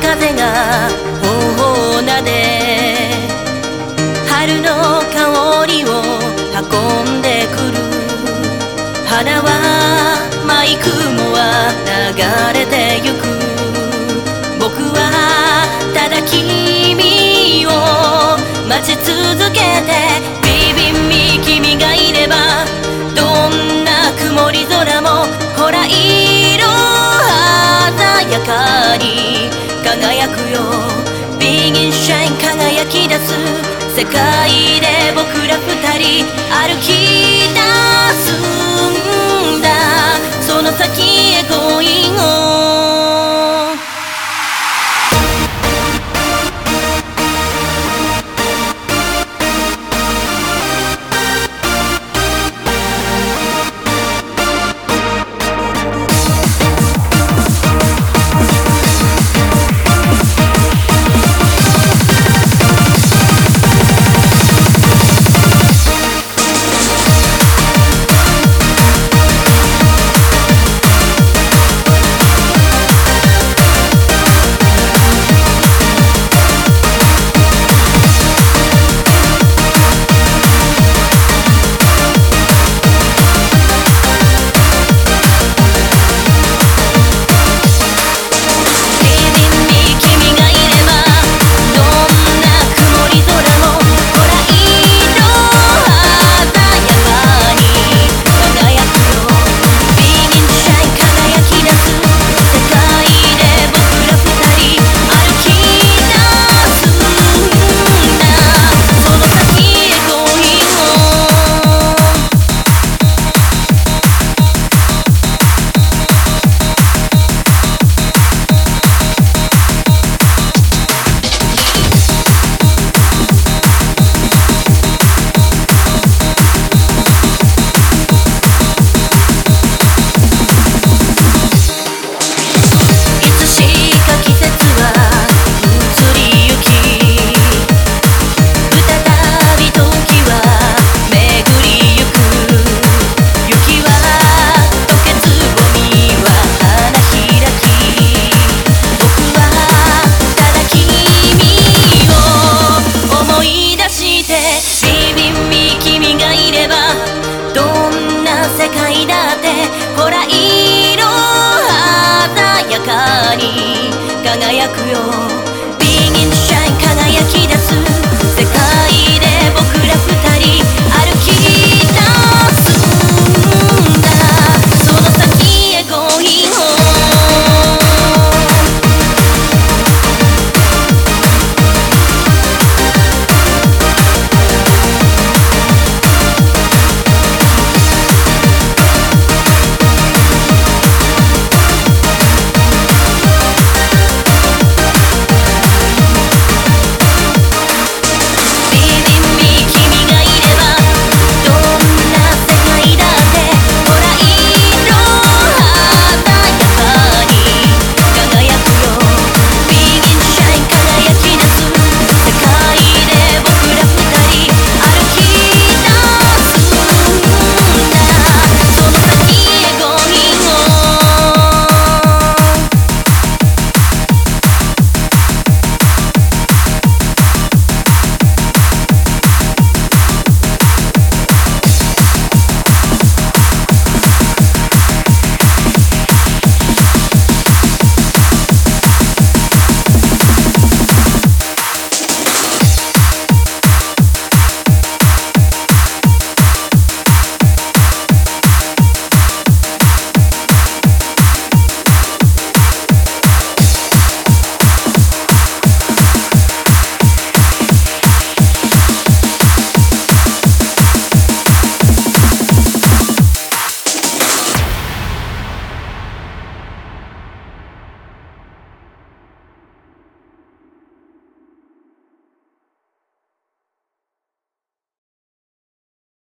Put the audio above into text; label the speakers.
Speaker 1: 風が頬を撫で春の香りを運んでくる。花は舞い雲は流れてゆく。僕はただ君を待ち続けてビビンビ君がいればどんな曇り空もほら色鮮やかに輝くよ。ビギンシャイン輝き出す世界で僕ら二人歩き出すんだ。その先へgoing on。世界だってほら色鮮やかに輝くよ。ビギンシャイン輝き出す